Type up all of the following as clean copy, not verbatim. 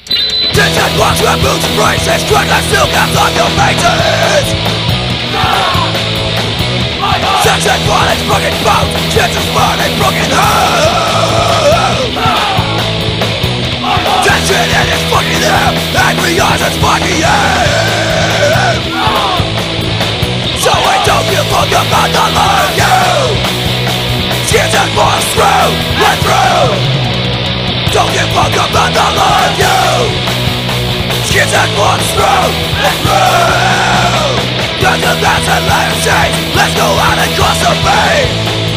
Tinted walks with boots and braces, drug like silk out on your faces. Section violence, broken bones, kids is burning, broken home. Tension in his fucking air, angry eyes and fucking air. So I don't give a fuck about the love you. Skins and force through and through. Don't give a fuck about the love you. Skins and force through and through. Guns and bats and lion chains, let's go out and cross the vein.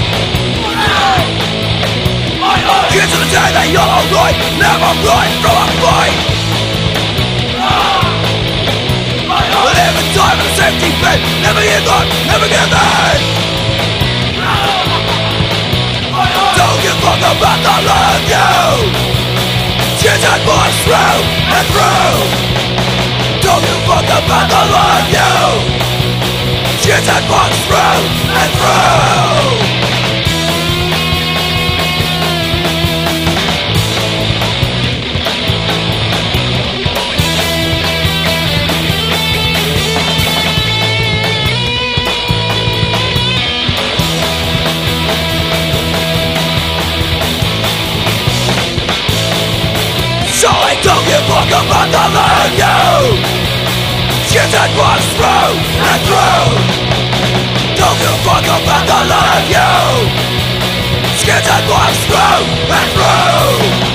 Kids of the day, they yellow right, never run from a fight. Live in time in a safety pit, never give up, never give in. Don't give a fuck about the love you. Kids and boys through and through. Don't give a fuck about the love you. Kids and boys through and through. So I don't give a fuck about the love you. Kids and boys through and through. Don't give a fuck about the love you. Skins and boys through and through.